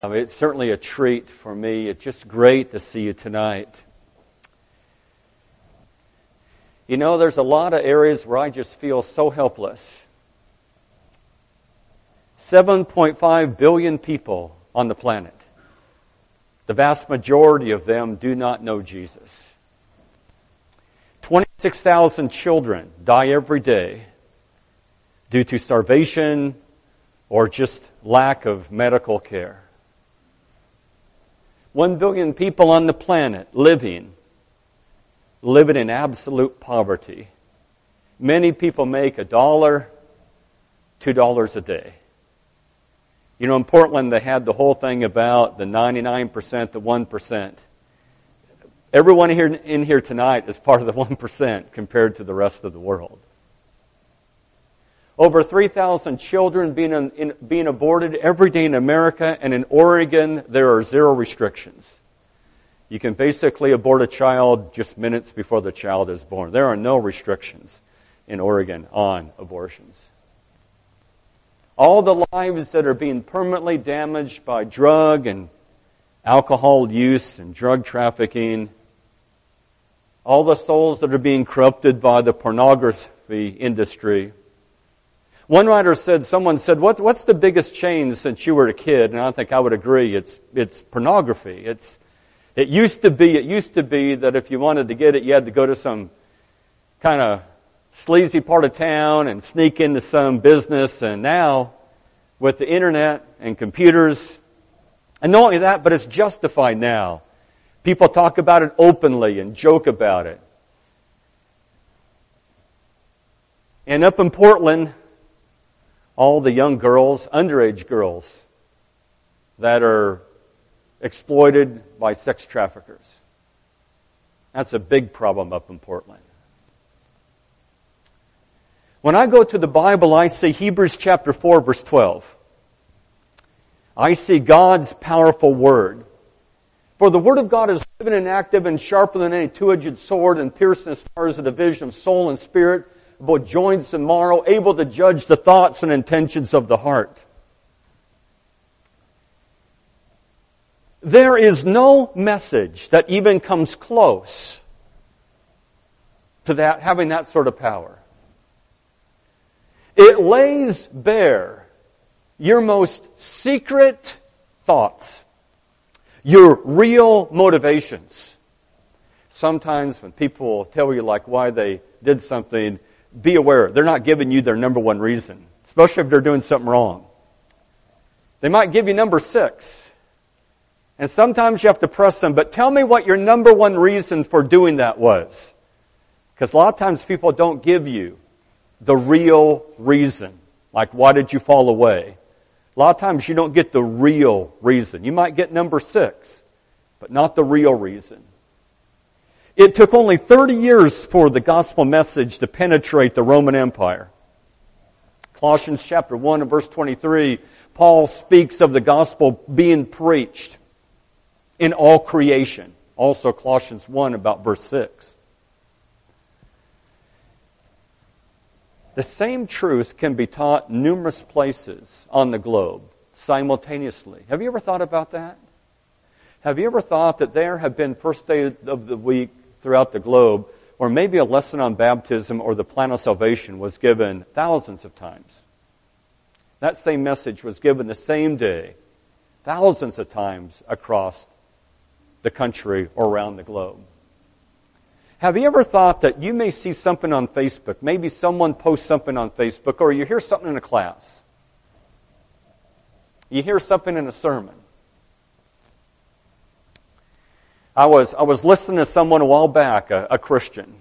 It's certainly a treat for me. It's just great to see you tonight. You know, there's a lot of areas where I just feel so helpless. 7.5 billion people on the planet. The vast majority of them do not know Jesus. 26,000 children die every day due to starvation or just lack of medical care. 1 billion people on the planet living in absolute poverty. Many people make $1, $2 a day. You know, in Portland, they had the whole thing about the 99%, the 1%. Everyone in here tonight is part of the 1% compared to the rest of the world. Over 3,000 children being aborted every day in America, and in Oregon, there are 0 restrictions. You can basically abort a child just minutes before the child is born. There are no restrictions in Oregon on abortions. All the lives that are being permanently damaged by drug and alcohol use and drug trafficking, all the souls that are being corrupted by the pornography industry. One writer said, someone said, what's the biggest change since you were a kid? And I think I would agree, it's pornography. It used to be that if you wanted to get it, you had to go to some kind of sleazy part of town and sneak into some business. And now, with the internet and computers, and not only that, but it's justified now. People talk about it openly and joke about it. And up in Portland, all the young girls, underage girls, that are exploited by sex traffickers. That's a big problem up in Portland. When I go to the Bible, I see Hebrews chapter 4, verse 12. I see God's powerful Word. For the Word of God is living and active and sharper than any two-edged sword and piercing as far as the division of soul and spirit, both joints and marrow, able to judge the thoughts and intentions of the heart. There is no message that even comes close to that, having that sort of power. It lays bare your most secret thoughts, your real motivations. Sometimes when people tell you like why they did something, be aware, they're not giving you their number one reason, especially if they're doing something wrong. They might give you number 6. And sometimes you have to press them, but tell me what your number one reason for doing that was. Because a lot of times people don't give you the real reason. Like, why did you fall away? A lot of times you don't get the real reason. You might get number 6, but not the real reason. It took only 30 years for the gospel message to penetrate the Roman Empire. Colossians chapter 1 and verse 23, Paul speaks of the gospel being preached in all creation. Also Colossians 1 about verse 6. The same truth can be taught numerous places on the globe simultaneously. Have you ever thought about that? Have you ever thought that there have been first day of the week throughout the globe where maybe a lesson on baptism or the plan of salvation was given thousands of times? That same message was given the same day, thousands of times across the country or around the globe. Have you ever thought that you may see something on Facebook, maybe someone posts something on Facebook, or you hear something in a class? You hear something in a sermon. I was listening to someone a while back, a Christian.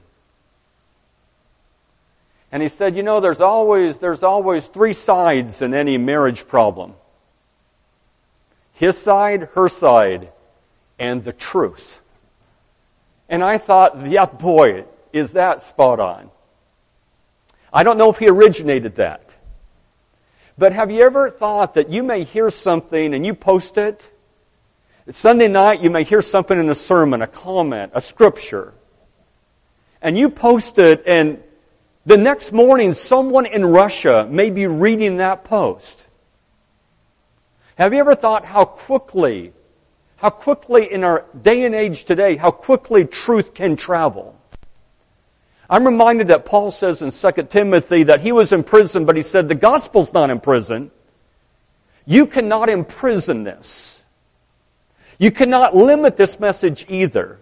And he said, you know, there's always 3 sides in any marriage problem. His side, her side, and the truth. And I thought, yeah, boy, is that spot on. I don't know if he originated that. But have you ever thought that you may hear something and you post it? Sunday night you may hear something in a sermon, a comment, a scripture. And you post it, and the next morning someone in Russia may be reading that post. Have you ever thought how quickly in our day and age today, how quickly truth can travel? I'm reminded that Paul says in 2 Timothy that he was in prison, but he said the gospel's not in prison. You cannot imprison this. You cannot limit this message either.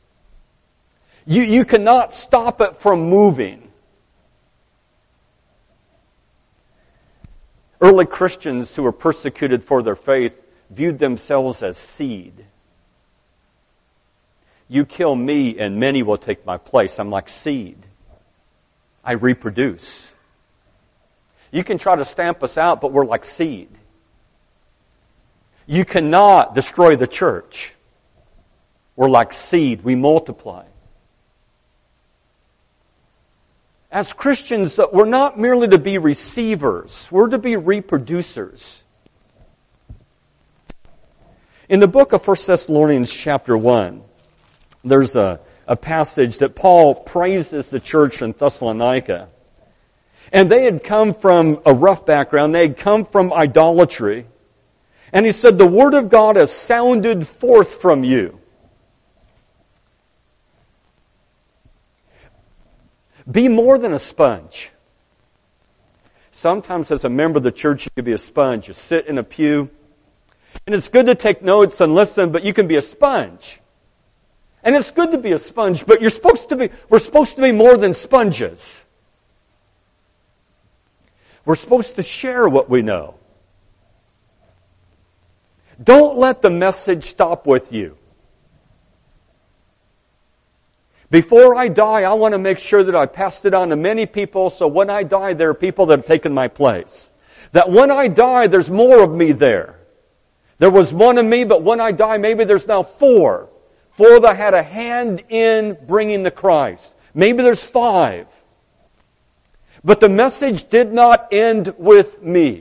You cannot stop it from moving. Early Christians who were persecuted for their faith viewed themselves as seed. You kill me and many will take my place. I'm like seed. I reproduce. You can try to stamp us out, but we're like seed. You cannot destroy the church. We're like seed. We multiply. As Christians, we're not merely to be receivers. We're to be reproducers. In the book of 1 Thessalonians chapter 1, there's a passage that Paul praises the church in Thessalonica. And they had come from a rough background. They had come from idolatry. And he said, the word of God has sounded forth from you. Be more than a sponge. Sometimes as a member of the church, you can be a sponge. You sit in a pew. And it's good to take notes and listen, but you can be a sponge. And it's good to be a sponge, but we're supposed to be more than sponges. We're supposed to share what we know. Don't let the message stop with you. Before I die, I want to make sure that I passed it on to many people, so when I die, there are people that have taken my place. That when I die, there's more of me there. There was one of me, but when I die, maybe there's now four. Four that had a hand in bringing the Christ. Maybe there's 5. But the message did not end with me.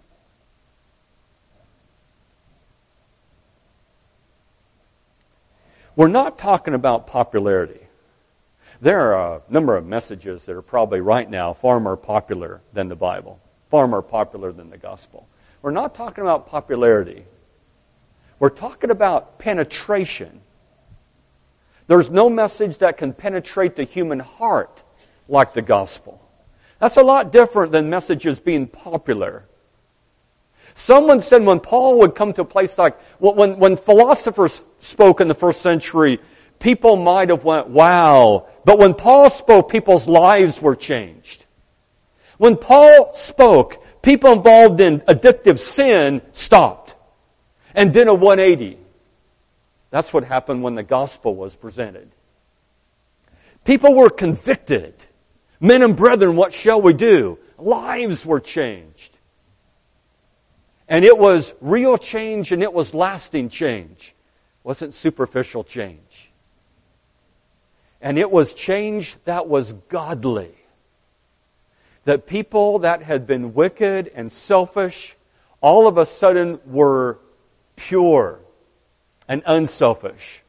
We're not talking about popularity. There are a number of messages that are probably right now far more popular than the Bible, far more popular than the gospel. We're not talking about popularity. We're talking about penetration. There's no message that can penetrate the human heart like the gospel. That's a lot different than messages being popular. Someone said when Paul would come to a place like, when philosophers spoke in the first century, people might have went, wow. But when Paul spoke, people's lives were changed. When Paul spoke, people involved in addictive sin stopped and did a 180. That's what happened when the gospel was presented. People were convicted. Men and brethren, what shall we do? Lives were changed. And it was real change and it was lasting change. It wasn't superficial change. And it was change that was godly. That people that had been wicked and selfish, all of a sudden were pure and unselfish.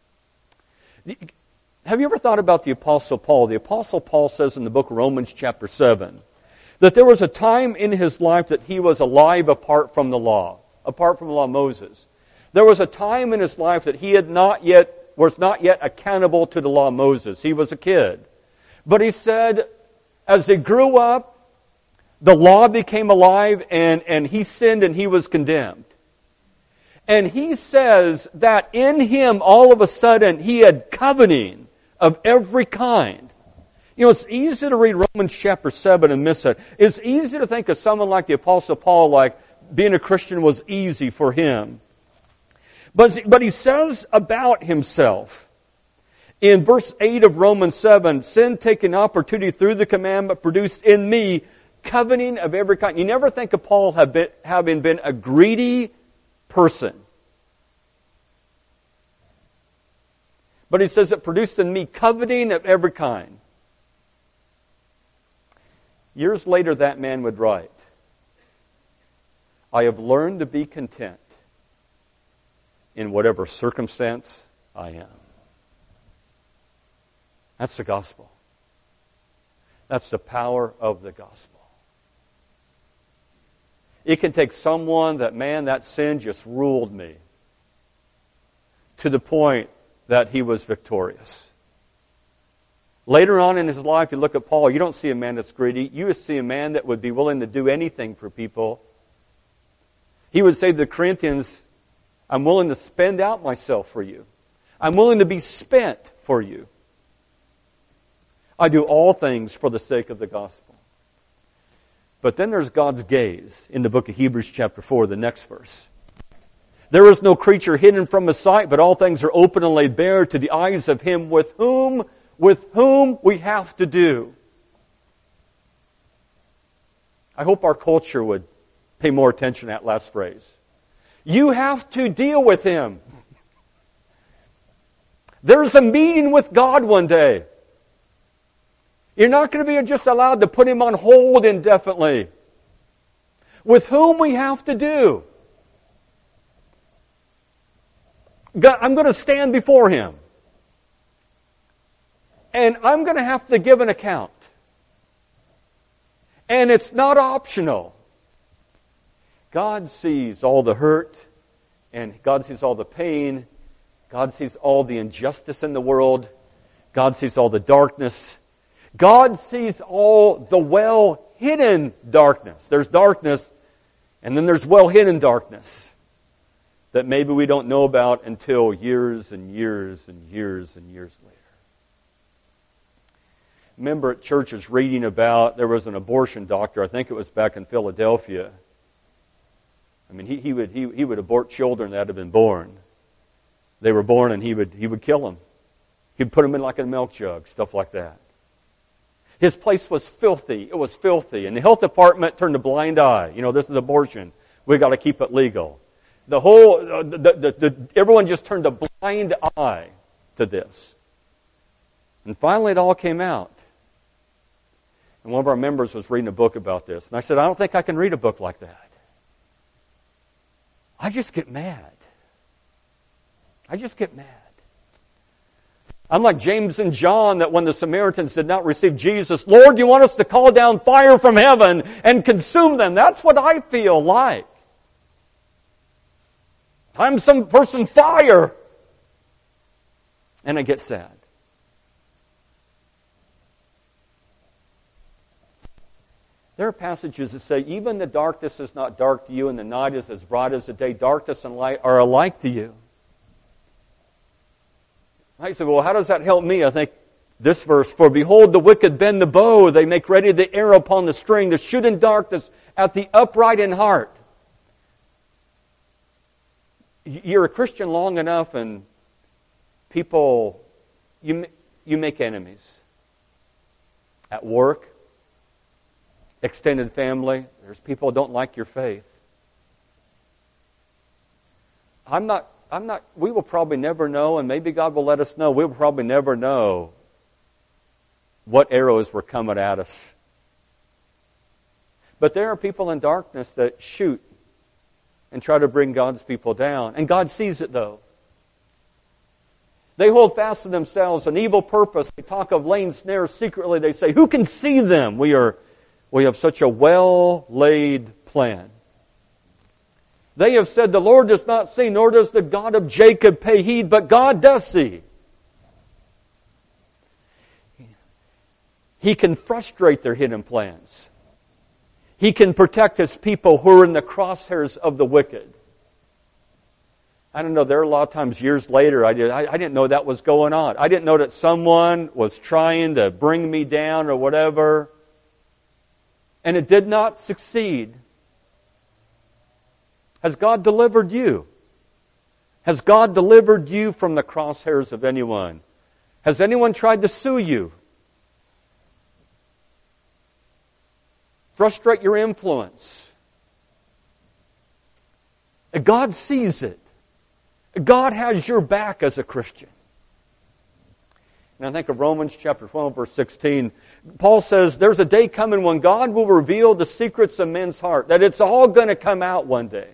Have you ever thought about the Apostle Paul? The Apostle Paul says in the book of Romans chapter 7, that there was a time in his life that he was alive apart from the law of Moses. There was a time in his life that he was not yet accountable to the law of Moses. He was a kid. But he said, as he grew up, the law became alive and he sinned and he was condemned. And he says that in him, all of a sudden, he had coveting of every kind. You know, it's easy to read Romans chapter 7 and miss it. It's easy to think of someone like the Apostle Paul, like being a Christian was easy for him. But he says about himself, in verse 8 of Romans 7, sin taking opportunity through the commandment produced in me coveting of every kind. You never think of Paul having been a greedy person. But he says it produced in me coveting of every kind. Years later, that man would write, I have learned to be content in whatever circumstance I am. That's the gospel. That's the power of the gospel. It can take someone that, man, that sin just ruled me to the point that he was victorious. Later on in his life, you look at Paul, you don't see a man that's greedy. You see a man that would be willing to do anything for people. He would say to the Corinthians, I'm willing to spend out myself for you. I'm willing to be spent for you. I do all things for the sake of the gospel. But then there's God's gaze in the book of Hebrews chapter 4, the next verse. There is no creature hidden from His sight, but all things are open and laid bare to the eyes of Him with whom we have to do. I hope our culture would pay more attention to that last phrase. You have to deal with Him. There's a meeting with God one day. You're not going to be just allowed to put Him on hold indefinitely. With whom we have to do. God, I'm going to stand before Him. And I'm going to have to give an account. And it's not optional. God sees all the hurt, and God sees all the pain. God sees all the injustice in the world. God sees all the darkness. God sees all the well-hidden darkness. There's darkness, and then there's well-hidden darkness that maybe we don't know about until years and years and years and years later. Remember at churches reading about, there was an abortion doctor, I think it was back in Philadelphia. I mean, he would abort children that had been born. They were born and he would kill them. He'd put them in like a milk jug, stuff like that. His place was filthy. It was filthy. And the health department turned a blind eye. You know, this is abortion. We've got to keep it legal. The whole, everyone just turned a blind eye to this. And finally it all came out. And one of our members was reading a book about this. And I said, I don't think I can read a book like that. I just get mad. I just get mad. I'm like James and John that when the Samaritans did not receive Jesus, Lord, you want us to call down fire from heaven and consume them. That's what I feel like. I'm for some fire. And I get sad. There are passages that say, even the darkness is not dark to you and the night is as bright as the day. Darkness and light are alike to you. I say, well, how does that help me? I think this verse, for behold, the wicked bend the bow. They make ready the arrow upon the string to shoot in darkness at the upright in heart. You're a Christian long enough and people, you make enemies. At work, extended family, there's people who don't like your faith. We will probably never know, and maybe God will let us know, we will probably never know what arrows were coming at us. But there are people in darkness that shoot and try to bring God's people down. And God sees it though. They hold fast to themselves an evil purpose. They talk of laying snares secretly. They say, who can see them? We have such a well-laid plan. They have said, the Lord does not see, nor does the God of Jacob pay heed, but God does see. He can frustrate their hidden plans. He can protect His people who are in the crosshairs of the wicked. I don't know, there are a lot of times years later, I didn't know that was going on. I didn't know that someone was trying to bring me down or whatever. And it did not succeed. Has God delivered you? Has God delivered you from the crosshairs of anyone? Has anyone tried to sue you? Frustrate your influence? God sees it. God has your back as a Christian. And I think of Romans chapter 12, verse 16. Paul says, there's a day coming when God will reveal the secrets of men's heart. That it's all going to come out one day.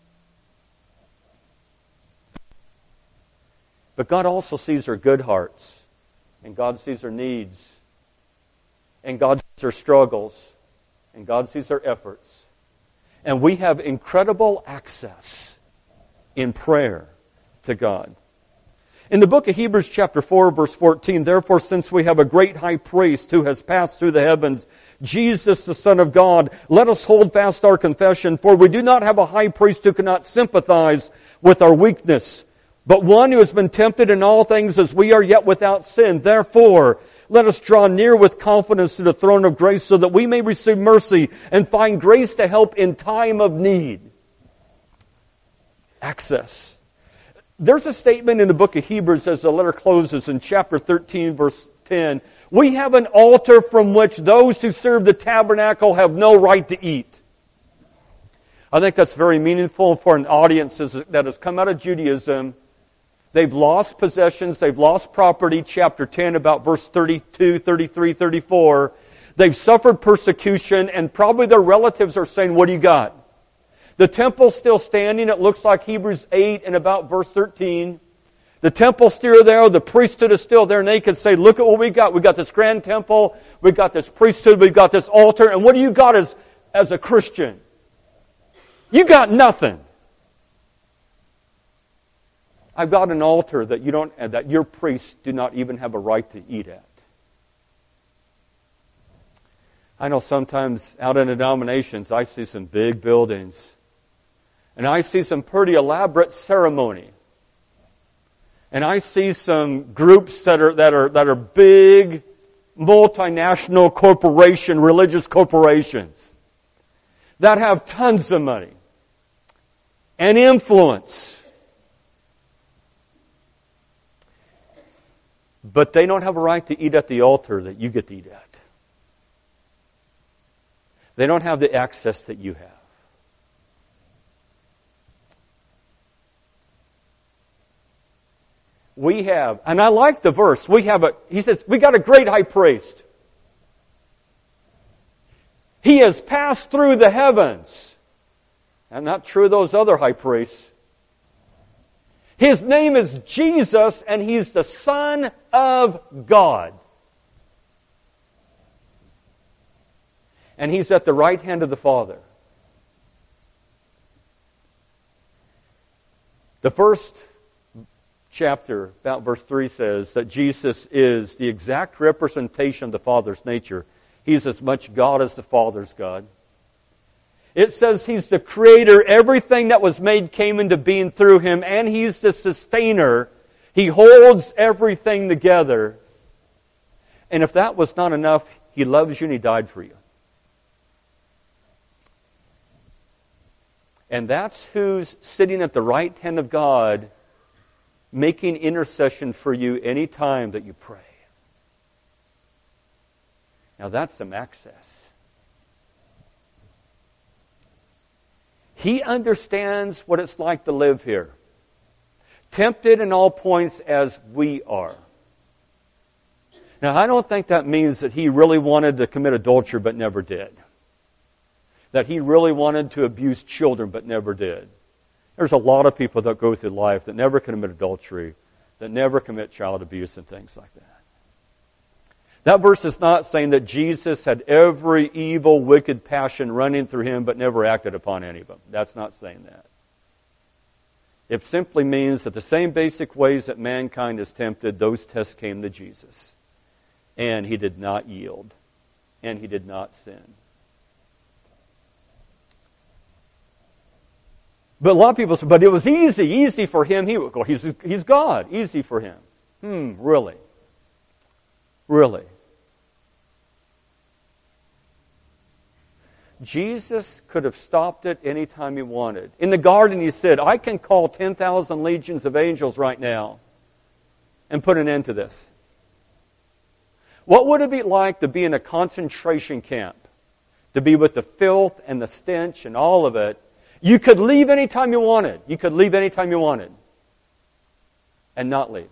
But God also sees our good hearts. And God sees our needs. And God sees our struggles. And God sees our efforts. And we have incredible access in prayer to God. In the book of Hebrews chapter 4 verse 14, therefore since we have a great high priest who has passed through the heavens, Jesus the Son of God, let us hold fast our confession, for we do not have a high priest who cannot sympathize with our weakness, but one who has been tempted in all things as we are, yet without sin. Therefore, let us draw near with confidence to the throne of grace so that we may receive mercy and find grace to help in time of need. Access. There's a statement in the book of Hebrews as the letter closes in chapter 13 verse 10. We have an altar from which those who serve the tabernacle have no right to eat. I think that's very meaningful for an audience that has come out of Judaism. They've lost possessions, they've lost property, chapter 10 about verse 32, 33, 34. They've suffered persecution and probably their relatives are saying, what do you got? The temple's still standing. It looks like Hebrews 8 and about verse 13. The temple's still there. The priesthood is still there. And they could say, look at what we got. We got this grand temple. We got this priesthood. We got this altar. And what do you got as a Christian? You got nothing. I've got an altar that your priests do not even have a right to eat at. I know sometimes out in denominations I see some big buildings. And I see some pretty elaborate ceremony. And I see some groups that are big, multinational corporation, religious corporations that have tons of money and influence. But they don't have a right to eat at the altar that you get to eat at. They don't have the access that you have. We have, and I like the verse, he says, we got a great high priest. He has passed through the heavens. And not true of those other high priests. His name is Jesus and He's the Son of God. And He's at the right hand of the Father. The first chapter, about verse 3 says that Jesus is the exact representation of the Father's nature. He's as much God as the Father's God. It says He's the Creator. Everything that was made came into being through Him, and He's the Sustainer. He holds everything together. And if that was not enough, He loves you and He died for you. And that's who's sitting at the right hand of God, making intercession for you any time that you pray. Now that's some access. He understands what it's like to live here. Tempted in all points as we are. Now I don't think that means that He really wanted to commit adultery but never did. That He really wanted to abuse children but never did. There's a lot of people that go through life that never commit adultery, that never commit child abuse and things like that. That verse is not saying that Jesus had every evil, wicked passion running through Him but never acted upon any of them. That's not saying that. It simply means that the same basic ways that mankind is tempted, those tests came to Jesus. And He did not yield. And He did not sin. But a lot of people say, but it was easy for Him. He's God. Easy for Him. Really? Really? Jesus could have stopped it any time He wanted. In the garden He said, I can call 10,000 legions of angels right now and put an end to this. What would it be like to be in a concentration camp? To be with the filth and the stench and all of it. You could leave anytime you wanted. You could leave anytime you wanted. And not leave.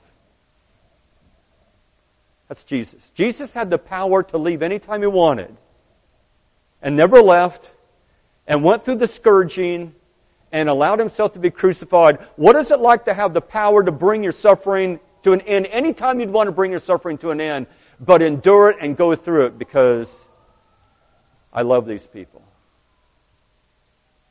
That's Jesus. Jesus had the power to leave anytime He wanted. And never left. And went through the scourging. And allowed Himself to be crucified. What is it like to have the power to bring your suffering to an end? Anytime you'd want to bring your suffering to an end. But endure it and go through it because I love these people.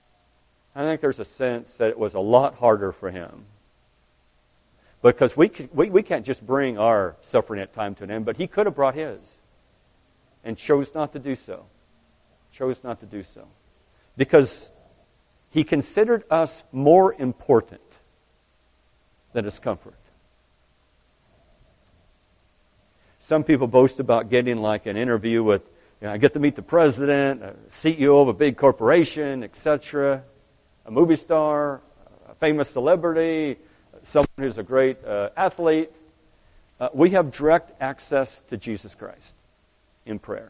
I think there's a sense that it was a lot harder for him. Because we can't just bring our suffering at time to an end, but he could have brought his. And chose not to do so. Chose not to do so. Because he considered us more important than his comfort. Some people boast about getting like an interview with, I get to meet the president, a CEO of a big corporation, etc., a movie star, a famous celebrity, someone who's a great athlete. We have direct access to Jesus Christ in prayer.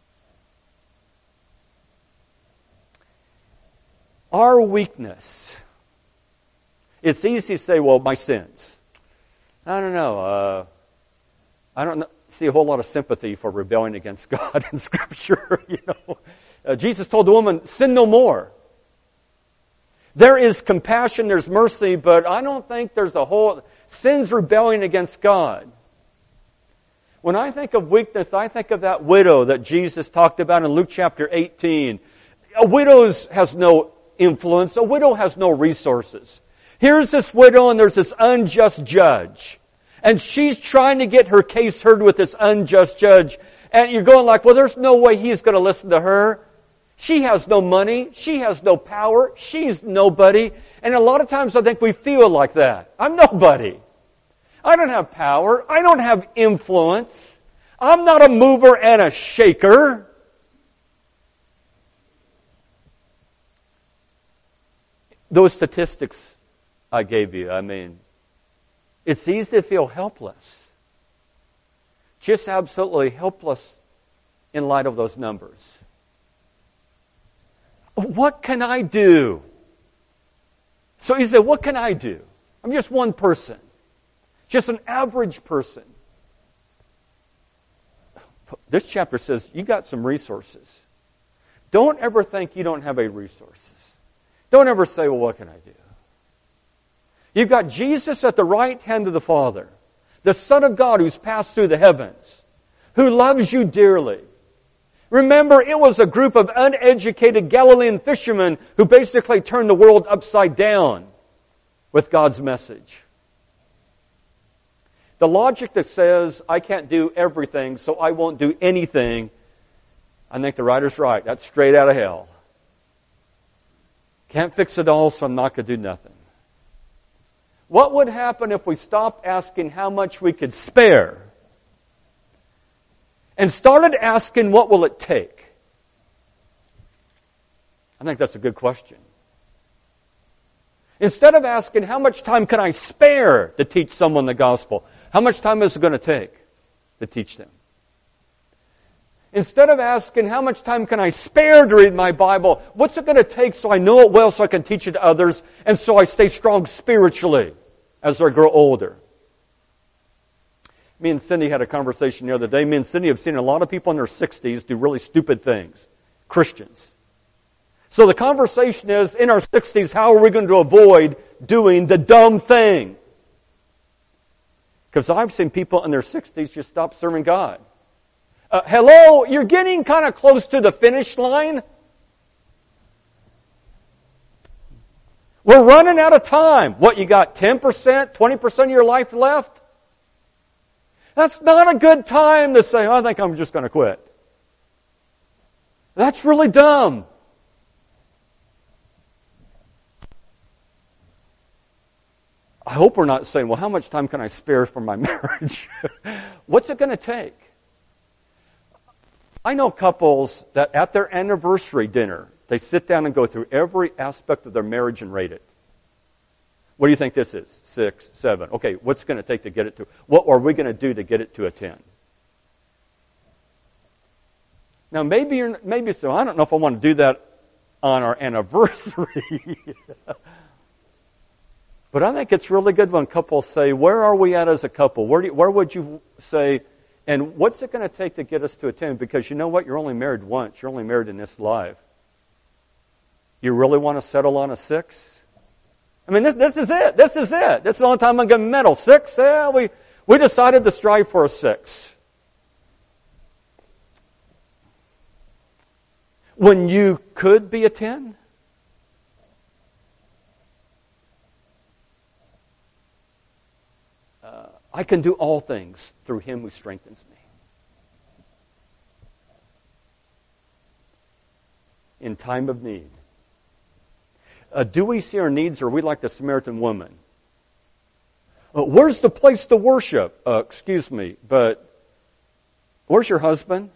Our weakness. It's easy to say, well, my sins. I don't know. I don't see a whole lot of sympathy for rebelling against God in Scripture. Jesus told the woman, sin no more. There is compassion, there's mercy, but I don't think there's a whole... Sin's rebelling against God. When I think of weakness, I think of that widow that Jesus talked about in Luke chapter 18. A widow has no influence. A widow has no resources. Here's this widow and there's this unjust judge. And she's trying to get her case heard with this unjust judge. And you're going like, well, there's no way he's going to listen to her. She has no money. She has no power. She's nobody. And a lot of times I think we feel like that. I'm nobody. I don't have power. I don't have influence. I'm not a mover and a shaker. Those statistics I gave you, it's easy to feel helpless. Just absolutely helpless in light of those numbers. What can I do? So you say, what can I do? I'm just one person. Just an average person. This chapter says, you got some resources. Don't ever think you don't have any resources. Don't ever say, well, what can I do? You've got Jesus at the right hand of the Father, the Son of God who's passed through the heavens, who loves you dearly. Remember, it was a group of uneducated Galilean fishermen who basically turned the world upside down with God's message. The logic that says, I can't do everything, so I won't do anything, I think the writer's right. That's straight out of hell. Can't fix it all, so I'm not going to do nothing. What would happen if we stopped asking how much we could spare and started asking what will it take? I think that's a good question. Instead of asking how much time can I spare to teach someone the gospel, how much time is it going to take to teach them? Instead of asking how much time can I spare to read my Bible, what's it going to take so I know it well so I can teach it to others and so I stay strong spiritually as I grow older? Me and Cindy had a conversation the other day. Me and Cindy have seen a lot of people in their 60s do really stupid things. Christians. So the conversation is, in our 60s, how are we going to avoid doing the dumb thing? Because I've seen people in their 60s just stop serving God. Hello, you're getting kind of close to the finish line. We're running out of time. What, you got 10%, 20% of your life left? That's not a good time to say, I think I'm just going to quit. That's really dumb. I hope we're not saying, well, how much time can I spare for my marriage? What's it going to take? I know couples that at their anniversary dinner, they sit down and go through every aspect of their marriage and rate it. What do you think this is? 6, 7. Okay, what's it going to take to get it to? What are we going to do to get it to a 10? Now, maybe so. I don't know if I want to do that on our anniversary. But I think it's really good when couples say, where are we at as a couple? Where would you say, and what's it going to take to get us to a 10? Because you know what? You're only married once. You're only married in this life. You really want to settle on a 6? I mean, this is it. This is it. This is the only time I'm going to meddle. 6? Yeah, we decided to strive for a 6. When you could be a 10? I can do all things through Him who strengthens me. In time of need. Do we see our needs, or are we like the Samaritan woman? Where's the place to worship? Excuse me, but where's your husband?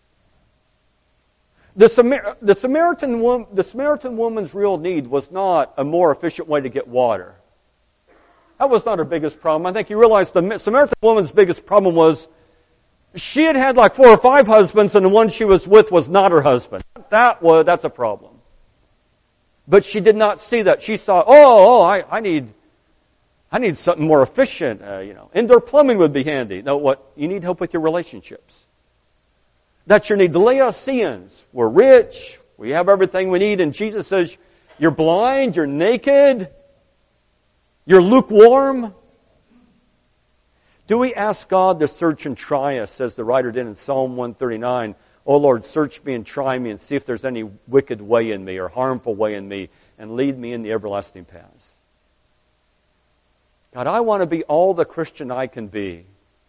The Samaritan woman's real need was not a more efficient way to get water. That was not her biggest problem. I think you realize the Samaritan woman's biggest problem was she had like 4 or 5 husbands, and the one she was with was not her husband. That's a problem. But she did not see that. She saw, I need something more efficient. Indoor plumbing would be handy. No, what? You need help with your relationships. That's your need. The Laodiceans were rich. We have everything we need. And Jesus says, you're blind, you're naked, you're lukewarm. Do we ask God to search and try us, as the writer did in Psalm 139? Oh Lord, search me and try me and see if there's any wicked way in me or harmful way in me, and lead me in the everlasting paths. God, I want to be all the Christian I can be.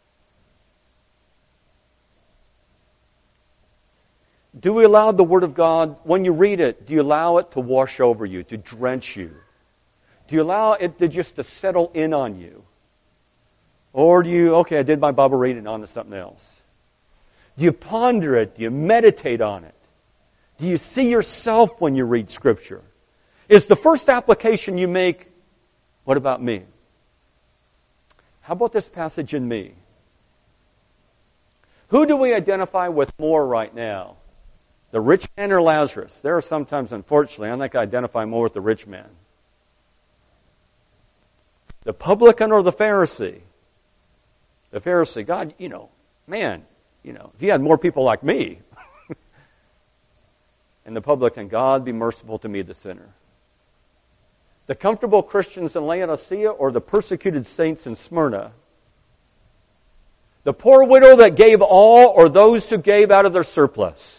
Do we allow the Word of God, when you read it, do you allow it to wash over you, to drench you? Do you allow it to settle in on you? Or do you, I did my Bible reading, on to something else? Do you ponder it? Do you meditate on it? Do you see yourself when you read Scripture? Is the first application you make, what about me? How about this passage in me? Who do we identify with more right now? The rich man or Lazarus? There are sometimes, unfortunately, I think I identify more with the rich man. The publican or the Pharisee? The Pharisee, God, if you had more people like me. And the publican, God, be merciful to me, the sinner. The comfortable Christians in Laodicea or the persecuted saints in Smyrna? The poor widow that gave all or those who gave out of their surplus?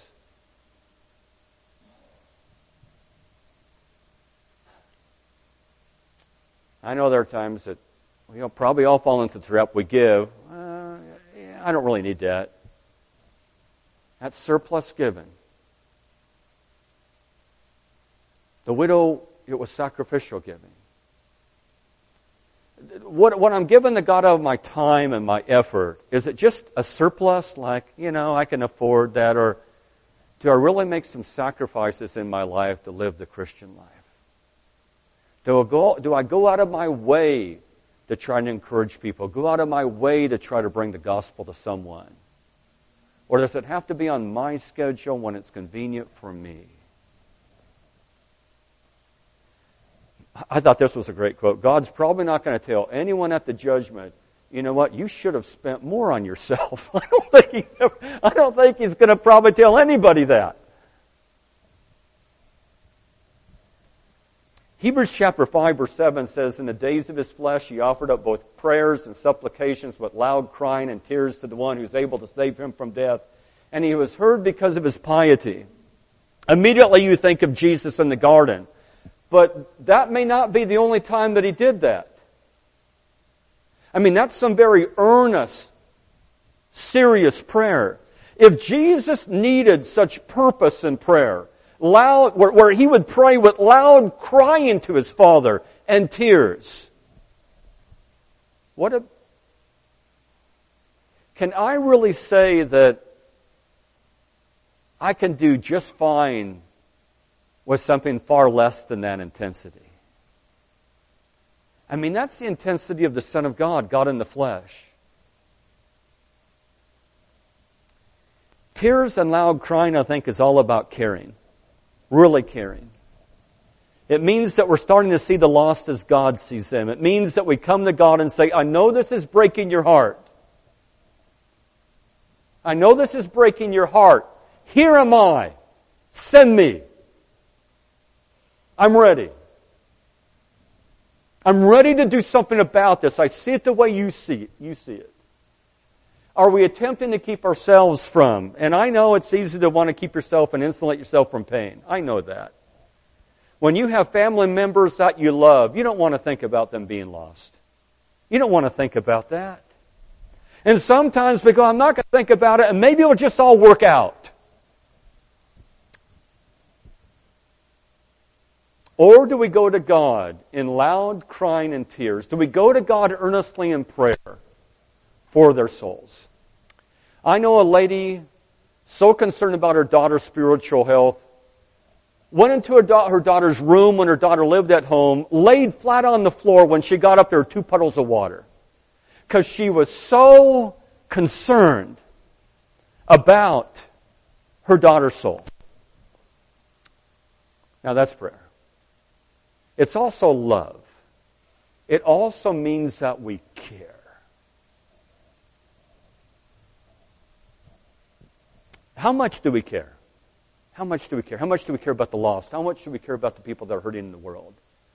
I know there are times that probably all fall into the trap. We give. I don't really need that. That's surplus given. The widow, it was sacrificial giving. What I'm giving to God out of my time and my effort, is it just a surplus like, I can afford that, or do I really make some sacrifices in my life to live the Christian life? Do I go out of my way to try and encourage people? Go out of my way to try to bring the gospel to someone? Or does it have to be on my schedule when it's convenient for me? I thought this was a great quote. God's probably not going to tell anyone at the judgment, you know what, you should have spent more on yourself. I don't think He's going to probably tell anybody that. Hebrews chapter 5 verse 7 says, in the days of His flesh He offered up both prayers and supplications with loud crying and tears to the one who's able to save him from death. And He was heard because of His piety. Immediately you think of Jesus in the garden. But that may not be the only time that He did that. That's some very earnest, serious prayer. If Jesus needed such purpose in prayer, where He would pray with loud crying to His Father and tears, can I really say that I can do just fine with something far less than that intensity? That's the intensity of the Son of God, God in the flesh. Tears and loud crying, I think, is all about caring. Really caring. It means that we're starting to see the lost as God sees them. It means that we come to God and say, I know this is breaking your heart. I know this is breaking your heart. Here am I. Send me. I'm ready. I'm ready to do something about this. I see it the way you see it. You see it. Are we attempting to keep ourselves from? And I know it's easy to want to keep yourself and insulate yourself from pain. I know that. When you have family members that you love, you don't want to think about them being lost. You don't want to think about that. And sometimes we go, I'm not going to think about it, and maybe it'll just all work out. Or do we go to God in loud crying and tears? Do we go to God earnestly in prayer for their souls? I know a lady so concerned about her daughter's spiritual health, went into her daughter's room when her daughter lived at home, laid flat on the floor. When she got up, there were 2 puddles of water. Because she was so concerned about her daughter's soul. Now that's prayer. It's also love. It also means that we care. How much do we care? How much do we care? How much do we care about the lost? How much do we care about the people that are hurting in the world?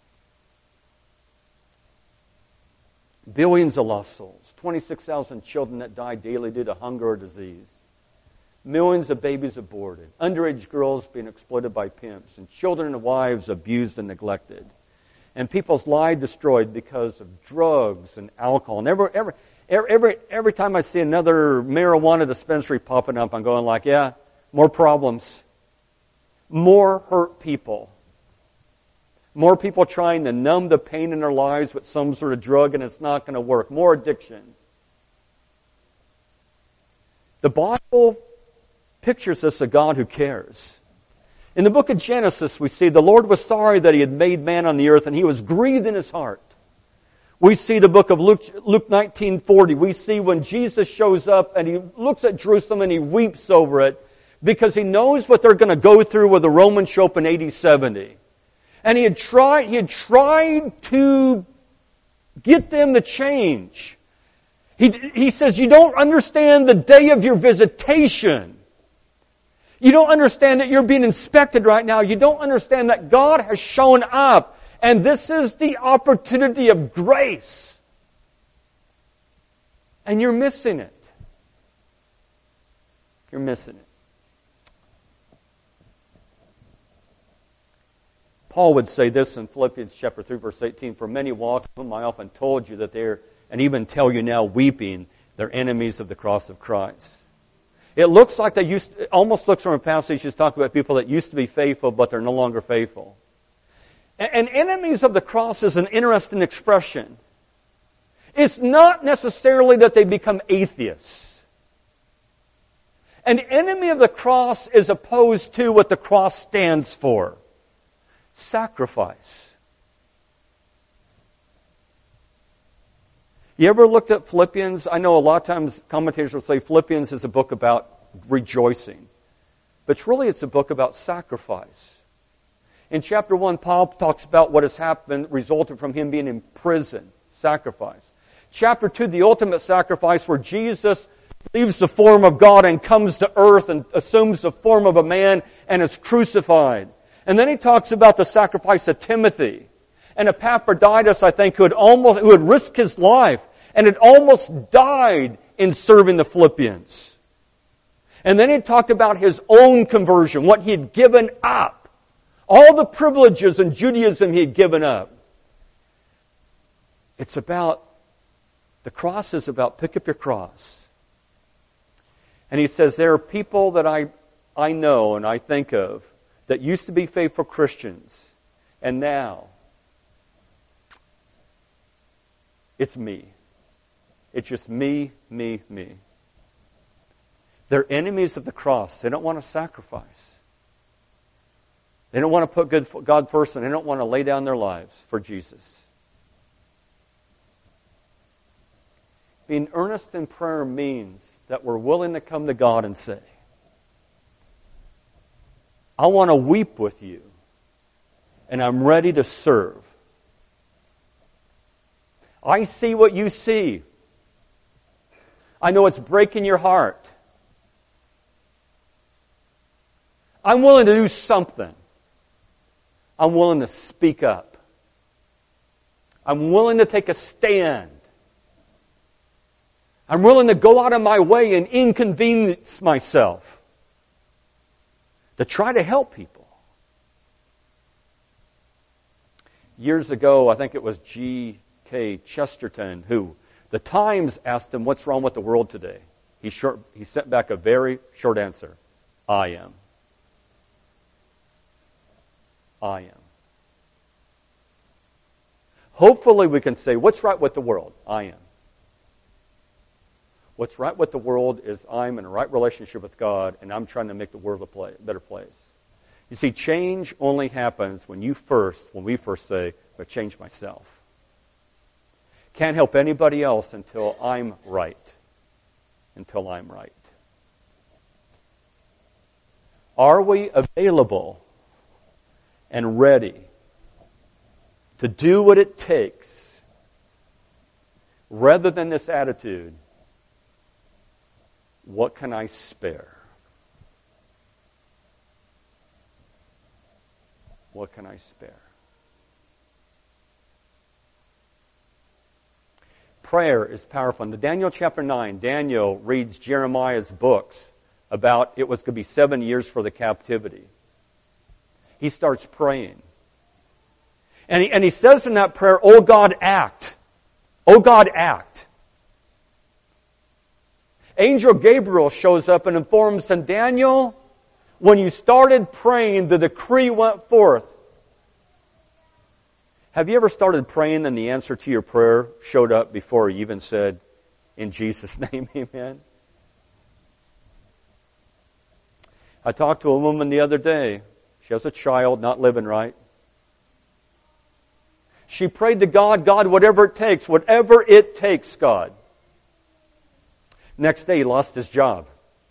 Billions of lost souls. 26,000 children that die daily due to hunger or disease. Millions of babies aborted. Underage girls being exploited by pimps. And children and wives abused and neglected. And people's lives destroyed because of drugs and alcohol. And every time I see another marijuana dispensary popping up, I'm going like, yeah, more problems. More hurt people. More people trying to numb the pain in their lives with some sort of drug, and it's not going to work. More addiction. The Bible pictures us a God who cares. In the book of Genesis, we see the Lord was sorry that He had made man on the earth, and He was grieved in His heart. We see the book of Luke 19:40. We see when Jesus shows up and He looks at Jerusalem and He weeps over it because He knows what they're going to go through with the Romans show up in AD 70. And he had tried to get them to change. He says, you don't understand the day of your visitation. You don't understand that you're being inspected right now. You don't understand that God has shown up. And this is the opportunity of grace. And you're missing it. You're missing it. Paul would say this in Philippians chapter 3, verse 18, for many walk, whom I often told you that they're, and even tell you now, weeping, they're enemies of the cross of Christ. It looks like it almost looks from a passage just talking about people that used to be faithful, but they're no longer faithful. And enemies of the cross is an interesting expression. It's not necessarily that they become atheists. An enemy of the cross is opposed to what the cross stands for. Sacrifice. You ever looked at Philippians? I know a lot of times commentators will say Philippians is a book about rejoicing. But really it's a book about sacrifice. In chapter 1, Paul talks about what has happened, resulted from him being in prison. Sacrifice. Chapter 2, the ultimate sacrifice where Jesus leaves the form of God and comes to earth and assumes the form of a man and is crucified. And then he talks about the sacrifice of Timothy and Epaphroditus, I think, who had risked his life and had almost died in serving the Philippians. And then he talked about his own conversion, what he had given up. All the privileges in Judaism he had given up. It's about, the cross is about pick up your cross. And he says there are people that I know and I think of that used to be faithful Christians, and now it's me. It's just me, me, me. They're enemies of the cross. They don't want to sacrifice. They don't want to put God first, and they don't want to lay down their lives for Jesus. Being earnest in prayer means that we're willing to come to God and say, I want to weep with you, and I'm ready to serve. I see what you see. I know it's breaking your heart. I'm willing to do something. I'm willing to speak up. I'm willing to take a stand. I'm willing to go out of my way and inconvenience myself to try to help people. Years ago, I think it was G.K. Chesterton who The Times asked him, what's wrong with the world today? He sent back a very short answer. I am. I am. Hopefully we can say, what's right with the world? I am. What's right with the world is I'm in a right relationship with God, and I'm trying to make the world a better place. You see, change only happens when we first say, but change myself. Can't help anybody else until I'm right. Until I'm right. Are we available and ready to do what it takes rather than this attitude, what can I spare? What can I spare? Prayer is powerful. In Daniel chapter 9, Daniel reads Jeremiah's books about it was going to be 7 years for the captivity. He starts praying. And he says in that prayer, "Oh God, act. Oh God, act." Angel Gabriel shows up and informs him, Daniel, when you started praying, the decree went forth. Have you ever started praying and the answer to your prayer showed up before you even said, in Jesus' name, amen? I talked to a woman the other day. She has a child not living right. She prayed to God, God, whatever it takes, God. Next day, he lost his job.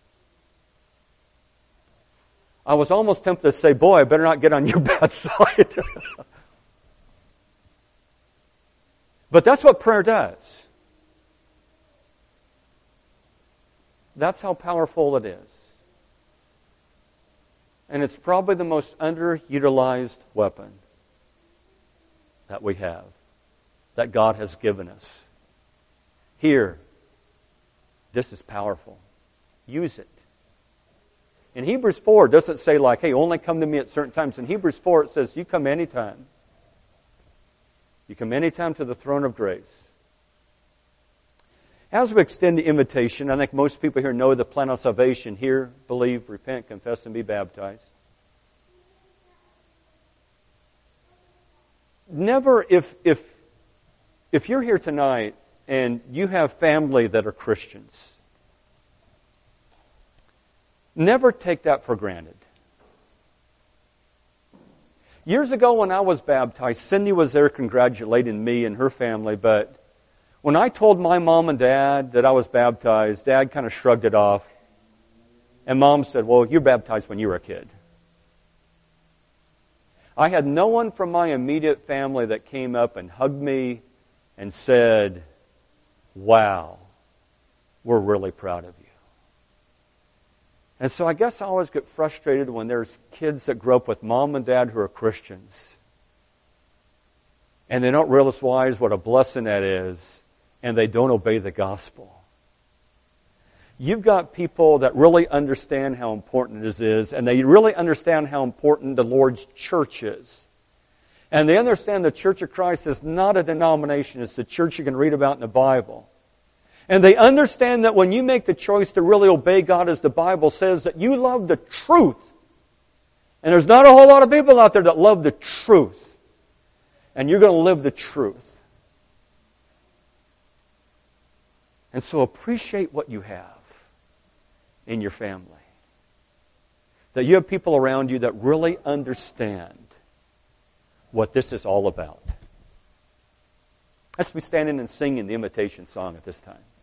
I was almost tempted to say, boy, I better not get on your bad side. But that's what prayer does. That's how powerful it is. And it's probably the most underutilized weapon that we have, that God has given us. Here, this is powerful. Use it. In Hebrews 4, it doesn't say like, hey, only come to me at certain times. In Hebrews 4, it says, you come anytime. You come anytime to the throne of grace. As we extend the invitation, I think most people here know the plan of salvation. Hear, believe, repent, confess, and be baptized. Never, if you're here tonight and you have family that are Christians, never take that for granted. Years ago when I was baptized, Cindy was there congratulating me and her family, but when I told my mom and dad that I was baptized, Dad kind of shrugged it off. And Mom said, well, you were baptized when you were a kid. I had no one from my immediate family that came up and hugged me and said, wow, we're really proud of you. And so I guess I always get frustrated when there's kids that grow up with mom and dad who are Christians. And they don't realize what a blessing that is, and they don't obey the gospel. You've got people that really understand how important this is, and they really understand how important the Lord's church is. And they understand the Church of Christ is not a denomination, it's the church you can read about in the Bible. And they understand that when you make the choice to really obey God as the Bible says, that you love the truth. And there's not a whole lot of people out there that love the truth. And you're going to live the truth. And so appreciate what you have in your family. That you have people around you that really understand what this is all about. Let's be standing and singing the invitation song at this time.